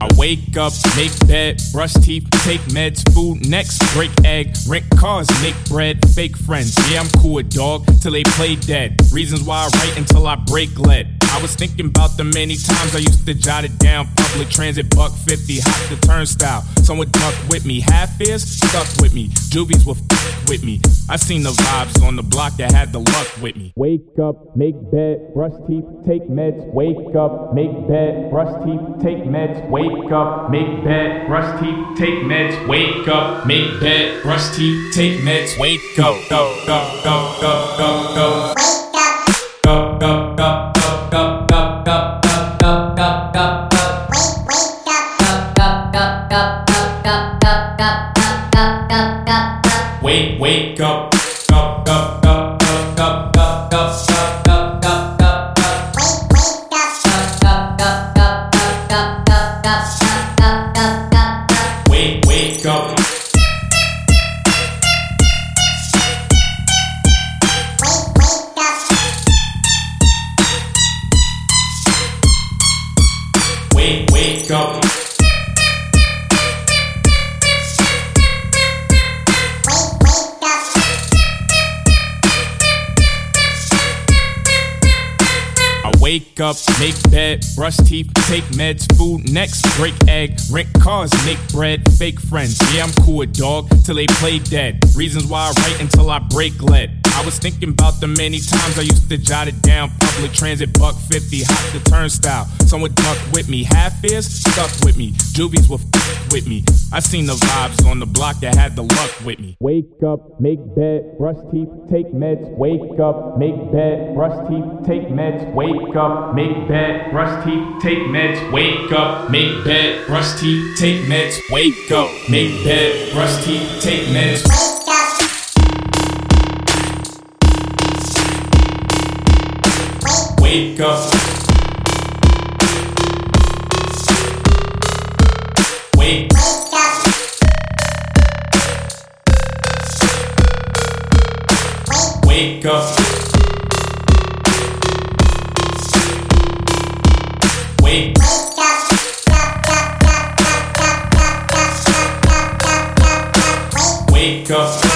I wake up, make bed, brush teeth, take meds, food next, break egg, rent cars, make bread, fake friends. Yeah, I'm cool with dog, till they play dead. Reasons why I write until I break lead. I was thinking about the many times I used to jot it down. Public transit, $1.50, hop the turnstile. Someone duck with me, half ears stuck with me. Juvies will with me. I seen the vibes on the block that had the luck with me. Wake up, make bed, brush teeth, take meds. Wake up, make bed, brush teeth, take meds. Wake up, make bed, brush teeth, take meds. Wake up, make bed, brush teeth, take meds. Wake up, go, go, go, go, go, go. Go, go, go, go, go, go, go, go, go, go, go. Wake up, go, go, go, go, go, go, go, go, go, go, go. Wake up. Wake up. Wake up, make bed, brush teeth, take meds, food next, break egg, rent cars, make bread, fake friends. Yeah, I'm cool with dog, till they play dead. Reasons why I write until I break lead. I was thinking about the many times I used to jot it down. Public transit, $1.50, hop the turnstile. Someone duck with me, half ears stuck with me. Juvies will with me. I seen the vibes on the block that had the luck with me. Wake up, make bed, brush teeth, take meds. Wake up, make bed, brush teeth, take meds. Wake up, make bed, brush teeth, take meds. Wake up, make bed, brush teeth, take meds. Wake up, make bed, brush teeth, take meds. Wake up. Wake up. Wake up. Wake up. Wake up.